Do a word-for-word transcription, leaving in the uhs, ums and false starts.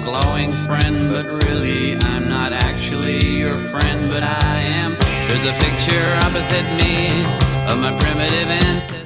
glowing friend, but really I'm not actually your friend, but I am. There's a picture opposite me of my primitive ancestors.